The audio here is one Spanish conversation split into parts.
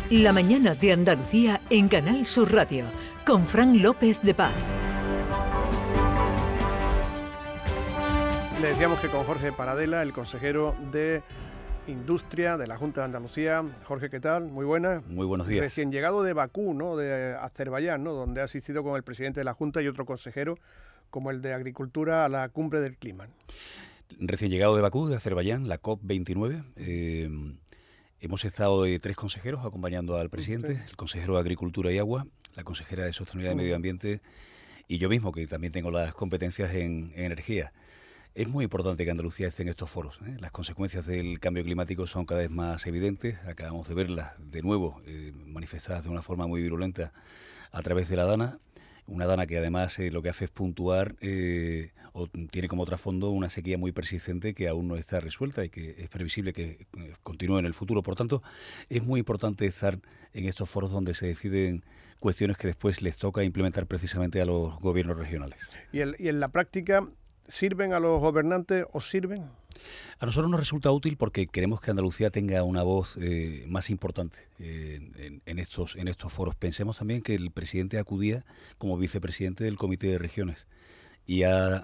La mañana de Andalucía en Canal Sur Radio, con Fran López de Paz. Le decíamos que con Jorge Paradela, el consejero de Industria de la Junta de Andalucía. Jorge, ¿qué tal? Muy buenas. Muy buenos días. Recién llegado de Bakú, ¿no? De Azerbaiyán, ¿no? Donde ha asistido con el presidente de la Junta y otro consejero, como el de Agricultura, a la cumbre del clima. Recién llegado de Bakú, de Azerbaiyán, la COP29. Hemos estado tres consejeros acompañando al presidente, el consejero de Agricultura y Agua, la consejera de Sostenibilidad y Medio Ambiente y yo mismo, que también tengo las competencias en energía. Es muy importante que Andalucía esté en estos foros. Las consecuencias del cambio climático son cada vez más evidentes. Acabamos de verlas de nuevo, manifestadas de una forma muy virulenta a través de la DANA. Una DANA que además lo que hace es puntuar o tiene como trasfondo una sequía muy persistente que aún no está resuelta y que es previsible que continúe en el futuro. Por tanto, es muy importante estar en estos foros donde se deciden cuestiones que después les toca implementar precisamente a los gobiernos regionales. Y en la práctica, ¿sirven a los gobernantes o sirven? A nosotros nos resulta útil porque queremos que Andalucía tenga una voz más importante en estos foros. Pensemos también que el presidente acudía como vicepresidente del Comité de Regiones y ha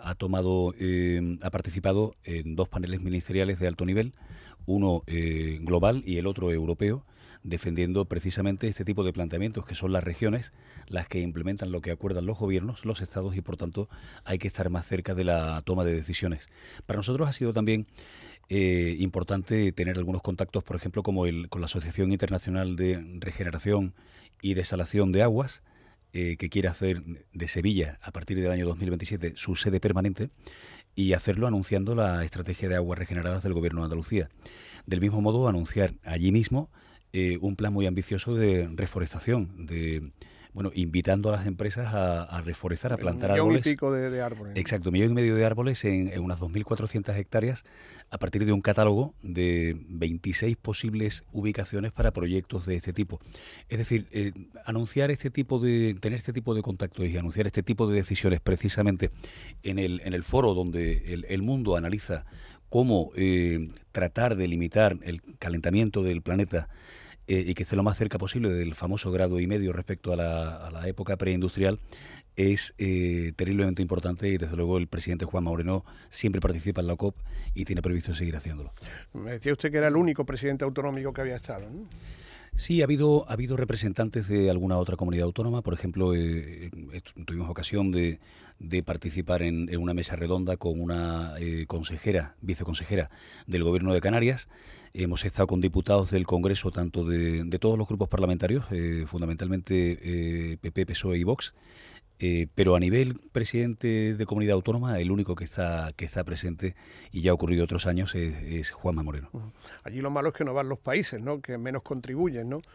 participado en dos paneles ministeriales de alto nivel, uno global y el otro europeo, defendiendo precisamente este tipo de planteamientos, que son las regiones las que implementan lo que acuerdan los gobiernos, los estados, y por tanto hay que estar más cerca de la toma de decisiones. Para nosotros ha sido también importante tener algunos contactos, por ejemplo, como con la Asociación Internacional de Regeneración y Desalación de Aguas, que quiere hacer de Sevilla, a partir del año 2027, su sede permanente, y hacerlo anunciando la estrategia de aguas regeneradas del Gobierno de Andalucía. Del mismo modo, anunciar allí mismo un plan muy ambicioso de reforestación, invitando a las empresas a reforestar, a plantar árboles. 1,5 millones de árboles. Exacto, 1,5 millones de árboles en unas 2.400 hectáreas a partir de un catálogo de 26 posibles ubicaciones para proyectos de este tipo. Es decir, tener este tipo de contactos y anunciar este tipo de decisiones precisamente en el foro donde el mundo analiza cómo tratar de limitar el calentamiento del planeta y que esté lo más cerca posible del famoso 1,5 grados respecto a la época preindustrial, es terriblemente importante, y desde luego el presidente Juanma Moreno siempre participa en la COP y tiene previsto seguir haciéndolo. Me decía usted que era el único presidente autonómico que había estado, ¿no? Sí, ha habido representantes de alguna otra comunidad autónoma. Por ejemplo, tuvimos ocasión de participar en una mesa redonda con una viceconsejera del Gobierno de Canarias. Hemos estado con diputados del Congreso, tanto de todos los grupos parlamentarios, fundamentalmente PP, PSOE y Vox. Pero a nivel presidente de comunidad autónoma, el único que está presente, y ya ha ocurrido otros años, es Juanma Moreno. Allí lo malo es que no van los países, ¿no?, que menos contribuyen, ¿no?,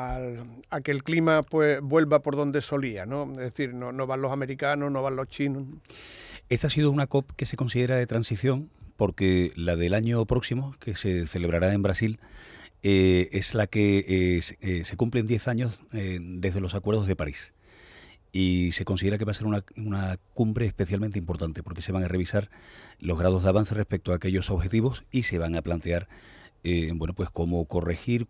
a que el clima pues vuelva por donde solía, ¿no? Es decir, no van los americanos, no van los chinos. Esta ha sido una COP que se considera de transición, porque la del año próximo, que se celebrará en Brasil, es la que se cumplen 10 años desde los acuerdos de París. Y se considera que va a ser una cumbre especialmente importante, porque se van a revisar los grados de avance respecto a aquellos objetivos y se van a plantear cómo corregir,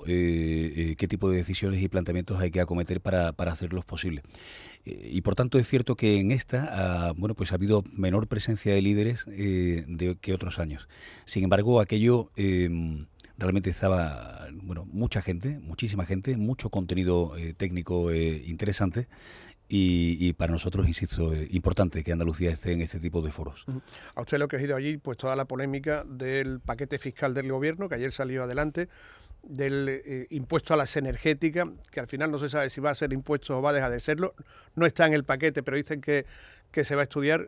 qué tipo de decisiones y planteamientos hay que acometer para hacerlos posibles. Y por tanto es cierto que en esta ha habido menor presencia de líderes que otros años. Sin embargo, aquello realmente estaba muchísima gente, mucho contenido técnico interesante. Y para nosotros, insisto, importante que Andalucía esté en este tipo de foros. A usted lo que ha ido allí, pues toda la polémica del paquete fiscal del gobierno, que ayer salió adelante, del impuesto a las energéticas, que al final no se sabe si va a ser impuesto o va a dejar de serlo. No está en el paquete, pero dicen que se va a estudiar.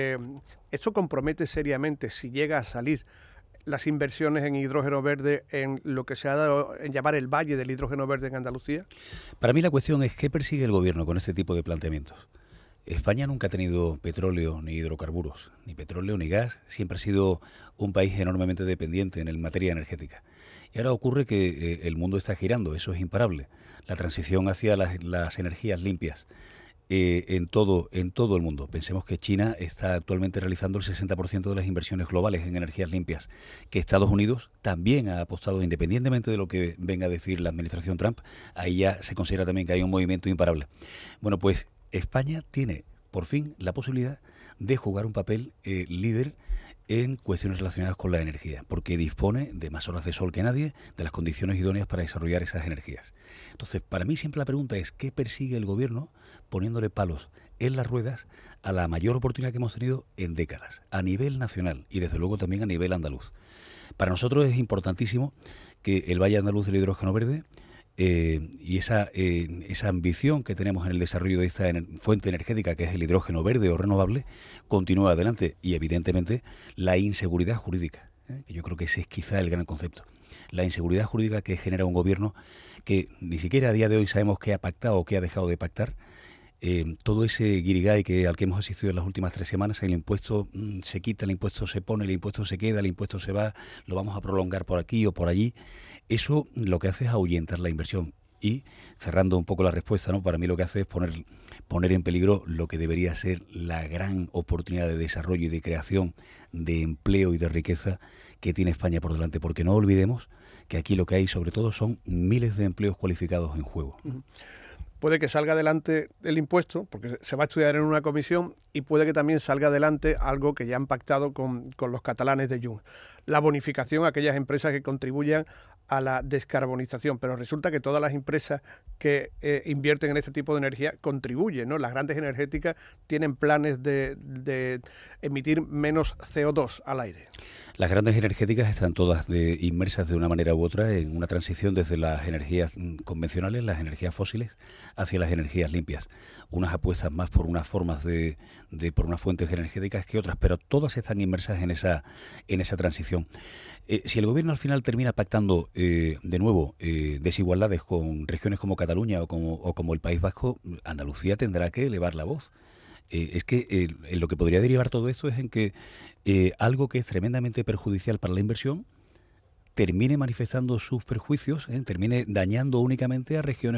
Esto compromete seriamente, si llega a salir, las inversiones en hidrógeno verde en lo que se ha dado en llamar el Valle del Hidrógeno Verde en Andalucía? Para mí la cuestión es qué persigue el gobierno con este tipo de planteamientos. España nunca ha tenido petróleo ni hidrocarburos, ni petróleo ni gas, siempre ha sido un país enormemente dependiente en materia energética. Y ahora ocurre que el mundo está girando, eso es imparable. La transición hacia las energías limpias en todo el mundo. Pensemos que China está actualmente realizando el 60% de las inversiones globales en energías limpias, que Estados Unidos también ha apostado, independientemente de lo que venga a decir la administración Trump. Ahí ya se considera también que hay un movimiento imparable. Bueno, pues España tiene por fin la posibilidad de jugar un papel líder en cuestiones relacionadas con la energía, porque dispone de más horas de sol que nadie, de las condiciones idóneas para desarrollar esas energías. Entonces, para mí siempre la pregunta es, ¿qué persigue el gobierno poniéndole palos en las ruedas a la mayor oportunidad que hemos tenido en décadas, a nivel nacional y desde luego también a nivel andaluz? Para nosotros es importantísimo que el Valle Andaluz del Hidrógeno Verde y esa ambición que tenemos en el desarrollo de esta fuente energética, que es el hidrógeno verde o renovable, continúe adelante. Y evidentemente la inseguridad jurídica, que yo creo que ese es quizá el gran concepto. La inseguridad jurídica que genera un gobierno que ni siquiera a día de hoy sabemos qué ha pactado o qué ha dejado de pactar. Todo ese guirigay al que hemos asistido en las últimas 3 semanas, el impuesto se quita, el impuesto se pone, el impuesto se queda, el impuesto se va, lo vamos a prolongar por aquí o por allí, eso lo que hace es ahuyentar la inversión. Y cerrando un poco la respuesta, ¿no? Para mí lo que hace es poner en peligro lo que debería ser la gran oportunidad de desarrollo y de creación de empleo y de riqueza que tiene España por delante, porque no olvidemos que aquí lo que hay sobre todo son miles de empleos cualificados en juego. Puede que salga adelante el impuesto, porque se va a estudiar en una comisión, y puede que también salga adelante algo que ya han pactado con los catalanes de Junts, la bonificación a aquellas empresas que contribuyan a la descarbonización. Pero resulta que todas las empresas que invierten en este tipo de energía contribuyen, ¿no? Las grandes energéticas tienen planes de emitir menos CO2 al aire. Las grandes energéticas están todas inmersas de una manera u otra en una transición desde las energías convencionales, las energías fósiles, hacia las energías limpias. Unas apuestas más por unas formas por unas fuentes energéticas que otras, pero todas están inmersas en esa transición. Si el gobierno al final termina pactando de nuevo desigualdades con regiones como Cataluña o como el País Vasco, Andalucía tendrá que elevar la voz. Es que lo que podría derivar todo esto es en que algo que es tremendamente perjudicial para la inversión termine manifestando sus perjuicios, termine dañando únicamente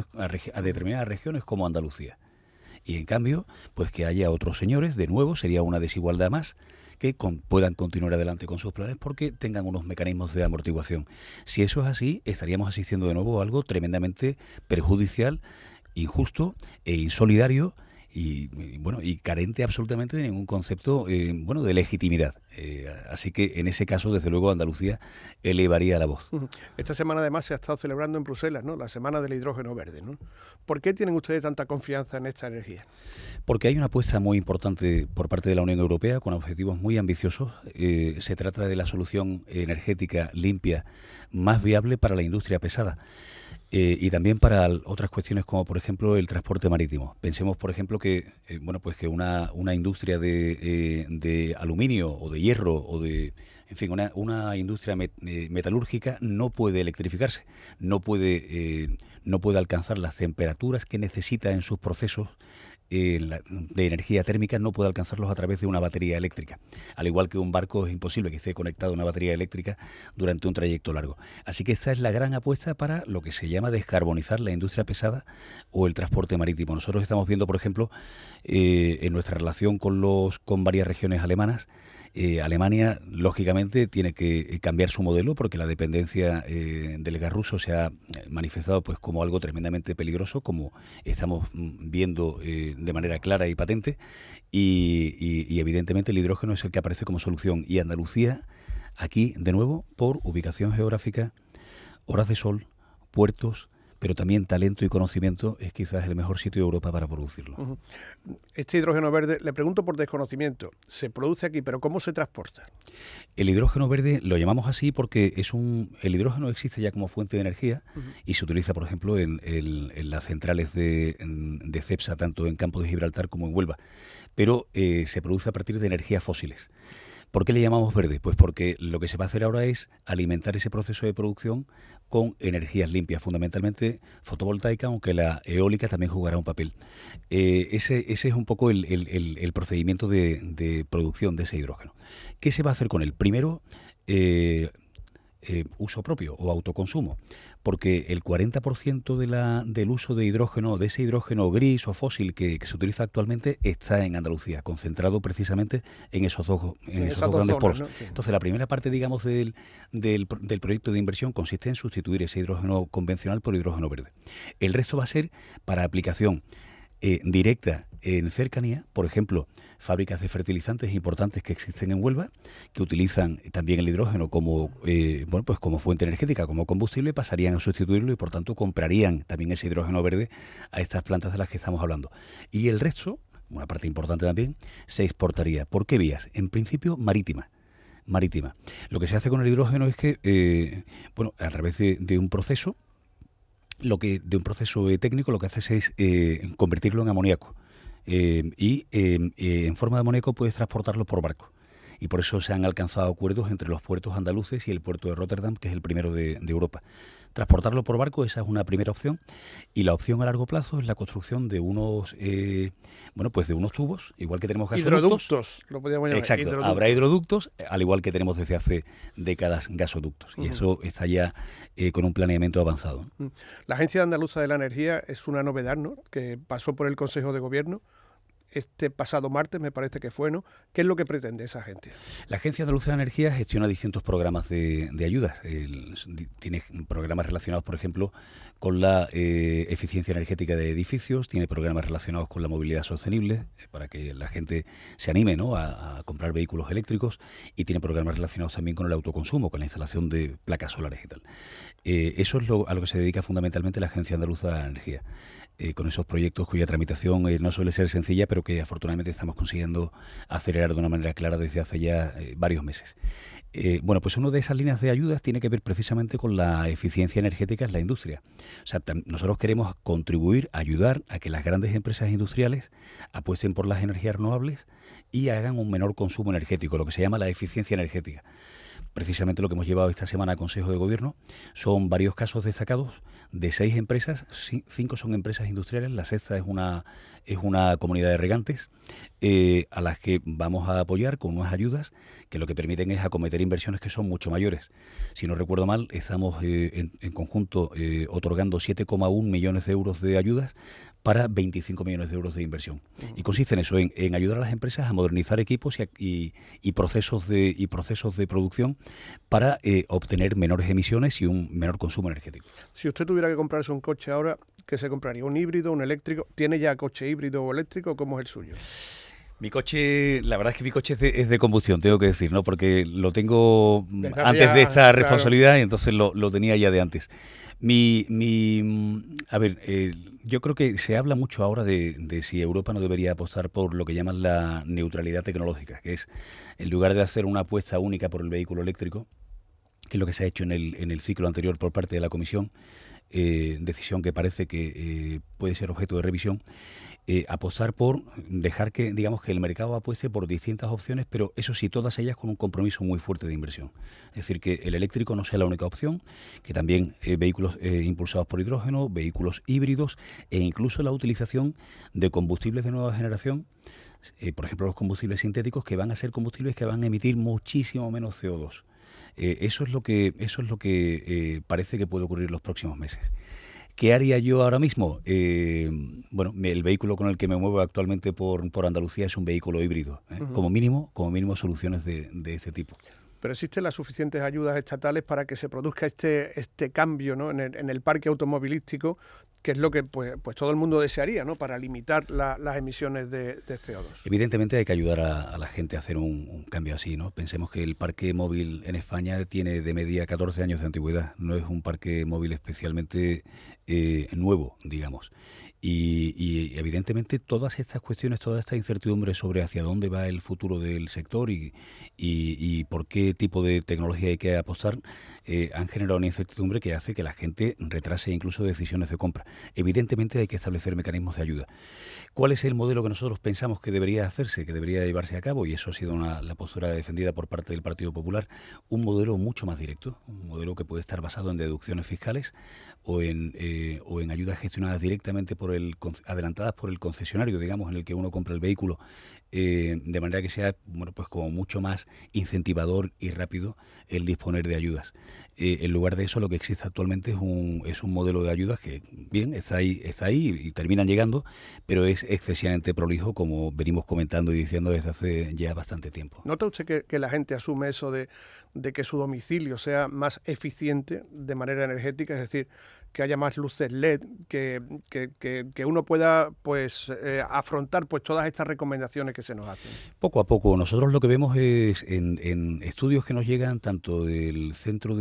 a determinadas regiones como Andalucía. Y en cambio, pues que haya otros señores, de nuevo, sería una desigualdad más, que puedan continuar adelante con sus planes porque tengan unos mecanismos de amortiguación. Si eso es así, estaríamos asistiendo de nuevo a algo tremendamente perjudicial, injusto e insolidario, y carente absolutamente de ningún concepto de legitimidad. Así que en ese caso, desde luego, Andalucía elevaría la voz. Esta semana además se ha estado celebrando en Bruselas, ¿no?, la Semana del Hidrógeno Verde, ¿no? ¿Por qué tienen ustedes tanta confianza en esta energía? Porque hay una apuesta muy importante por parte de la Unión Europea con objetivos muy ambiciosos. Se trata de la solución energética limpia más viable para la industria pesada. Y también para otras cuestiones como, por ejemplo, el transporte marítimo. Pensemos, por ejemplo, que una industria de aluminio o de hierro o una industria metalúrgica no puede electrificarse, no puede alcanzar las temperaturas que necesita en sus procesos de energía térmica, no puede alcanzarlos a través de una batería eléctrica. Al igual que un barco es imposible que esté conectado a una batería eléctrica durante un trayecto largo. Así que esta es la gran apuesta para lo que se llama descarbonizar la industria pesada o el transporte marítimo. Nosotros estamos viendo, por ejemplo, en nuestra relación con varias regiones alemanas, Alemania, lógicamente, tiene que cambiar su modelo porque la dependencia del gas ruso se ha manifestado pues como algo tremendamente peligroso, como estamos viendo de manera clara y patente, y evidentemente el hidrógeno es el que aparece como solución. Y Andalucía, aquí, de nuevo, por ubicación geográfica, horas de sol, puertos, pero también talento y conocimiento, es quizás el mejor sitio de Europa para producirlo. Este hidrógeno verde, le pregunto por desconocimiento, se produce aquí, pero ¿cómo se transporta? El hidrógeno verde lo llamamos así porque el hidrógeno existe ya como fuente de energía y se utiliza, por ejemplo, en las centrales de Cepsa, tanto en Campo de Gibraltar como en Huelva, pero se produce a partir de energías fósiles. ¿Por qué le llamamos verde? Pues porque lo que se va a hacer ahora es alimentar ese proceso de producción con energías limpias, fundamentalmente fotovoltaica, aunque la eólica también jugará un papel. Ese es un poco el procedimiento de producción de ese hidrógeno. ¿Qué se va a hacer con él? Primero, uso propio o autoconsumo, porque el 40% del uso de hidrógeno, de ese hidrógeno gris o fósil que se utiliza actualmente, está en Andalucía, concentrado precisamente en esos dos grandes polos, ¿no? Sí. Entonces, la primera parte, digamos, del proyecto de inversión consiste en sustituir ese hidrógeno convencional por hidrógeno verde. El resto va a ser para aplicación directa en cercanía, por ejemplo, fábricas de fertilizantes importantes que existen en Huelva, que utilizan también el hidrógeno como pues como fuente energética, como combustible, pasarían a sustituirlo y por tanto comprarían también ese hidrógeno verde a estas plantas de las que estamos hablando. Y el resto, una parte importante también, se exportaría. ¿Por qué vías? En principio, marítima. Lo que se hace con el hidrógeno es que, a través de un proceso, técnico, lo que haces es convertirlo en amoníaco. Y en forma de amoníaco puedes transportarlo por barco. Y por eso se han alcanzado acuerdos entre los puertos andaluces y el puerto de Rotterdam, que es el primero de Europa. Transportarlo por barco, esa es una primera opción. Y la opción a largo plazo es la construcción de unos de unos tubos, igual que tenemos gasoductos. Hidroductos, lo podríamos llamar. Exacto, hidroductos. Habrá hidroductos, al igual que tenemos desde hace décadas gasoductos. Y eso está ya con un planeamiento avanzado. La Agencia Andaluza de la Energía es una novedad, ¿no?, que pasó por el Consejo de Gobierno este pasado martes, me parece que fue, ¿no? ¿Qué es lo que pretende esa agencia? La Agencia Andaluza de Energía gestiona distintos programas de ayudas. Tiene programas relacionados, por ejemplo, con la eficiencia energética de edificios, tiene programas relacionados con la movilidad sostenible, para que la gente se anime, ¿no?, a comprar vehículos eléctricos, y tiene programas relacionados también con el autoconsumo, con la instalación de placas solares y tal. Eso es a lo que se dedica fundamentalmente la Agencia Andaluza de la Energía. Con esos proyectos cuya tramitación no suele ser sencilla, pero que afortunadamente estamos consiguiendo acelerar de una manera clara desde hace ya varios meses. Pues una de esas líneas de ayudas tiene que ver precisamente con la eficiencia energética en la industria. O sea, nosotros queremos contribuir, ayudar a que las grandes empresas industriales apuesten por las energías renovables y hagan un menor consumo energético, lo que se llama la eficiencia energética. Precisamente lo que hemos llevado esta semana a Consejo de Gobierno son varios casos destacados de 6 empresas, 5 son empresas industriales, la sexta es una comunidad de regantes a las que vamos a apoyar con unas ayudas que lo que permiten es acometer inversiones que son mucho mayores. Si no recuerdo mal, estamos en conjunto otorgando 7,1 millones de euros de ayudas para 25 millones de euros de inversión. Y consiste en eso, en ayudar a las empresas a modernizar equipos y procesos de producción para obtener menores emisiones y un menor consumo energético. Si usted tuviera que comprarse un coche ahora, ¿qué se compraría? ¿Un híbrido, un eléctrico? ¿Tiene ya coche híbrido o eléctrico? ¿Cómo es el suyo? La verdad es que mi coche es de combustión, tengo que decir, ¿no? Porque lo tengo antes de esta responsabilidad, claro. Y entonces lo tenía ya de antes. Yo creo que se habla mucho ahora de si Europa no debería apostar por lo que llaman la neutralidad tecnológica, que es, en lugar de hacer una apuesta única por el vehículo eléctrico, que es lo que se ha hecho en el ciclo anterior por parte de la Comisión, decisión que parece que puede ser objeto de revisión, apostar por dejar que el mercado apueste por distintas opciones, pero eso sí, todas ellas con un compromiso muy fuerte de inversión. Es decir, que el eléctrico no sea la única opción, que también vehículos impulsados por hidrógeno, vehículos híbridos e incluso la utilización de combustibles de nueva generación, por ejemplo los combustibles sintéticos, que van a ser combustibles que van a emitir muchísimo menos CO2. Eso es lo que parece que puede ocurrir en los próximos meses. ¿Qué haría yo ahora mismo? El vehículo con el que me muevo actualmente por Andalucía es un vehículo híbrido. Como mínimo soluciones de este tipo. Pero existen las suficientes ayudas estatales para que se produzca este cambio, ¿no?, en el parque automovilístico, que es lo que pues todo el mundo desearía, ¿no?, para limitar las emisiones de CO2. Evidentemente hay que ayudar a la gente a hacer un cambio así, ¿no? Pensemos que el parque móvil en España tiene de media 14 años de antigüedad, no es un parque móvil especialmente nuevo, digamos. Y evidentemente todas estas cuestiones, toda esta incertidumbre sobre hacia dónde va el futuro del sector y por qué tipo de tecnología hay que apostar, han generado una incertidumbre que hace que la gente retrase incluso decisiones de compra. Evidentemente hay que establecer mecanismos de ayuda. ¿Cuál es el modelo que nosotros pensamos que debería hacerse, que debería llevarse a cabo? Y eso ha sido la postura defendida por parte del Partido Popular. Un modelo mucho más directo, un modelo que puede estar basado en deducciones fiscales o en ayudas gestionadas directamente adelantadas por el concesionario, digamos, en el que uno compra el vehículo, de manera que sea, bueno, pues como mucho más incentivador y rápido el disponer de ayudas. En lugar de eso, lo que existe actualmente es un modelo de ayudas que, bien, está ahí y terminan llegando, pero es excesivamente prolijo, como venimos comentando y diciendo desde hace ya bastante tiempo. ¿Nota usted que la gente asume eso de que su domicilio sea más eficiente de manera energética? Es decir, que haya más luces LED, que uno pueda pues afrontar pues todas estas recomendaciones que se nos hacen. Poco a poco. Nosotros lo que vemos es en estudios que nos llegan tanto del Centro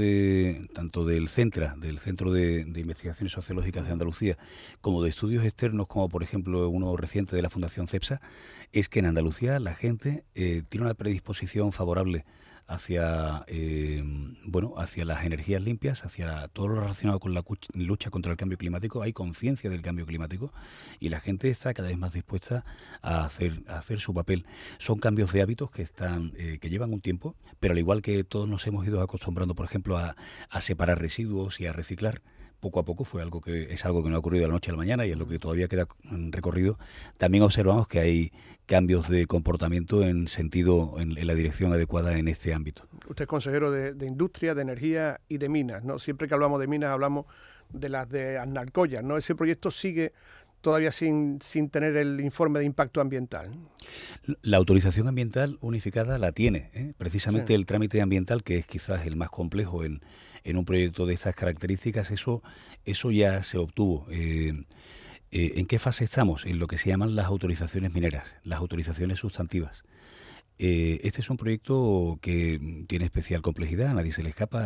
de Investigaciones Sociológicas de Andalucía, como de estudios externos, como por ejemplo uno reciente de la Fundación CEPSA, es que en Andalucía la gente tiene una predisposición favorable hacia hacia las energías limpias, hacia todo lo relacionado con la lucha contra el cambio climático. Hay conciencia del cambio climático y la gente está cada vez más dispuesta a hacer su papel. Son cambios de hábitos que llevan un tiempo, pero al igual que todos nos hemos ido acostumbrando, por ejemplo, a separar residuos y a reciclar, poco a poco es algo que no ha ocurrido de la noche a la mañana y es lo que todavía queda recorrido. También observamos que hay cambios de comportamiento en la dirección adecuada en este ámbito. Usted es consejero de Industria, de Energía y de Minas, ¿no? Siempre que hablamos de minas hablamos de las de Aznalcóllar, ¿no? Ese proyecto sigue todavía sin tener el informe de impacto ambiental. La autorización ambiental unificada la tiene, ¿eh? Precisamente sí. El trámite ambiental, que es quizás el más complejo en un proyecto de estas características, eso ya se obtuvo. ¿En qué fase estamos? En lo que se llaman las autorizaciones mineras, las autorizaciones sustantivas. Este es un proyecto que tiene especial complejidad, a nadie se le escapa,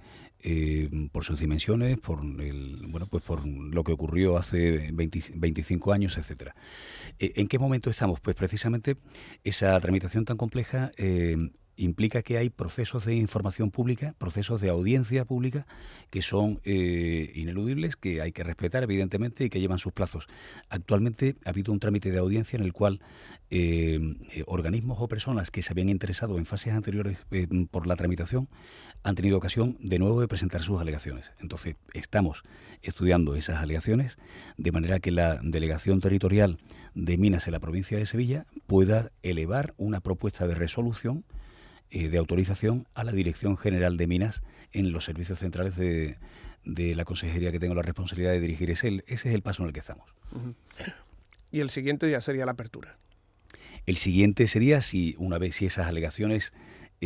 por sus dimensiones, por lo que ocurrió hace 25 años, etcétera. ¿En qué momento estamos? Pues precisamente esa tramitación tan compleja implica que hay procesos de información pública, procesos de audiencia pública que son ineludibles, que hay que respetar evidentemente y que llevan sus plazos. Actualmente ha habido un trámite de audiencia en el cual organismos o personas que se habían interesado en fases anteriores por la tramitación han tenido ocasión de nuevo de presentar sus alegaciones. Entonces estamos estudiando esas alegaciones de manera que la Delegación Territorial de Minas en la provincia de Sevilla pueda elevar una propuesta de resolución de autorización a la Dirección General de Minas en los servicios centrales de la consejería que tengo la responsabilidad de dirigir. Ese es el paso en el que estamos. Uh-huh. Y el siguiente ya sería la apertura. El siguiente sería si esas alegaciones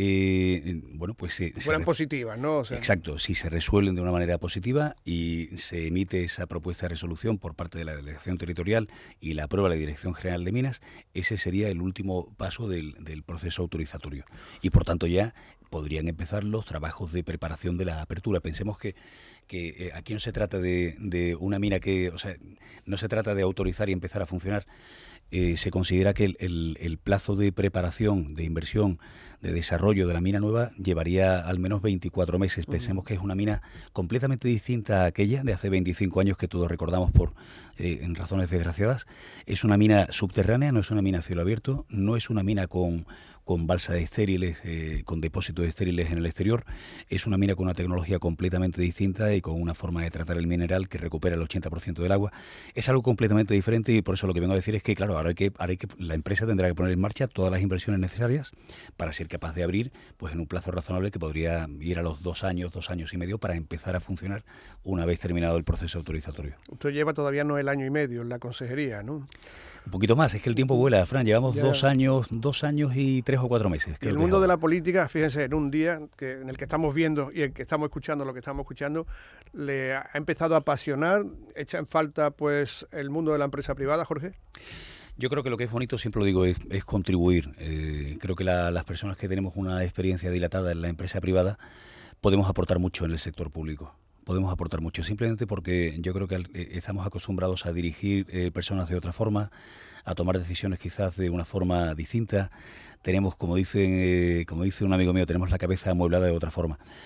fueran positivas, ¿no? O sea, exacto, si se resuelven de una manera positiva y se emite esa propuesta de resolución por parte de la Delegación Territorial y la aprueba la Dirección General de Minas, ese sería el último paso del proceso autorizatorio. Y por tanto ya podrían empezar los trabajos de preparación de la apertura. Pensemos que aquí no se trata de una mina no se trata de autorizar y empezar a funcionar. Se considera que el plazo de preparación, de inversión, de desarrollo de la mina nueva llevaría al menos 24 meses. Pensemos que es una mina completamente distinta a aquella de hace 25 años que todos recordamos en razones desgraciadas. Es una mina subterránea, no es una mina a cielo abierto, no es una mina con balsas estériles, con depósitos estériles en el exterior. Es una mina con una tecnología completamente distinta y con una forma de tratar el mineral que recupera el 80% del agua. Es algo completamente diferente y por eso lo que vengo a decir es que, claro, ahora la empresa tendrá que poner en marcha todas las inversiones necesarias para ser capaz de abrir pues en un plazo razonable que podría ir a los 2 años y medio para empezar a funcionar una vez terminado el proceso autorizatorio. Usted lleva todavía no el año y medio en la consejería, ¿no? Un poquito más, es que el tiempo vuela, Fran, llevamos ya 2 años y 3 o 4 meses. El mundo de la política, fíjense, en un día en el que estamos viendo y en el que estamos escuchando lo que estamos escuchando, le ha empezado a apasionar, echa en falta pues el mundo de la empresa privada, Jorge. Yo creo que lo que es bonito, siempre lo digo, es contribuir. Creo que las personas que tenemos una experiencia dilatada en la empresa privada podemos aportar mucho en el sector público. Podemos aportar mucho, simplemente porque yo creo que estamos acostumbrados a dirigir personas de otra forma, a tomar decisiones quizás de una forma distinta. Tenemos, como dice un amigo mío, tenemos la cabeza amueblada de otra forma.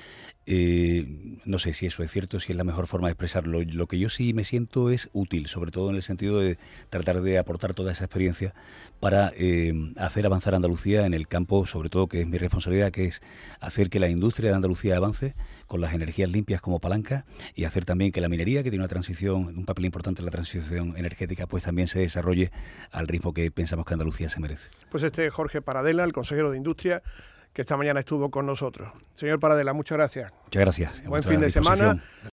No sé si eso es cierto, si es la mejor forma de expresarlo. Lo que yo sí me siento es útil, sobre todo en el sentido de tratar de aportar toda esa experiencia para hacer avanzar a Andalucía en el campo, sobre todo que es mi responsabilidad, que es hacer que la industria de Andalucía avance con las energías limpias como palanca, y hacer también que la minería, que tiene una transición, un papel importante en la transición energética, pues también se desarrolle al ritmo que pensamos que Andalucía se merece. Pues este es Jorge Paradela, el consejero de Industria, que esta mañana estuvo con nosotros. Señor Paradela, muchas gracias. Muchas gracias. Buen fin de semana.